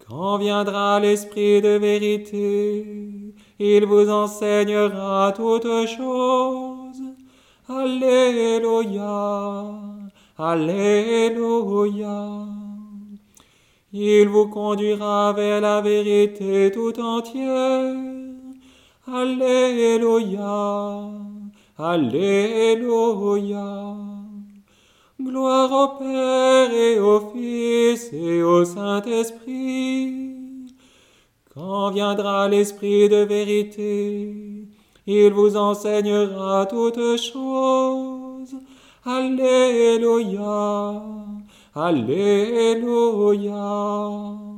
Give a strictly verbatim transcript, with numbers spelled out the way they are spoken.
Quand viendra l'Esprit de vérité, il vous enseignera toutes choses. Alléluia, Alléluia. Il vous conduira vers la vérité tout entière. Alléluia, Alléluia. Gloire au Père et au Fils et au Saint-Esprit. Quand viendra l'Esprit de vérité, il vous enseignera toutes choses. Alléluia, Alléluia.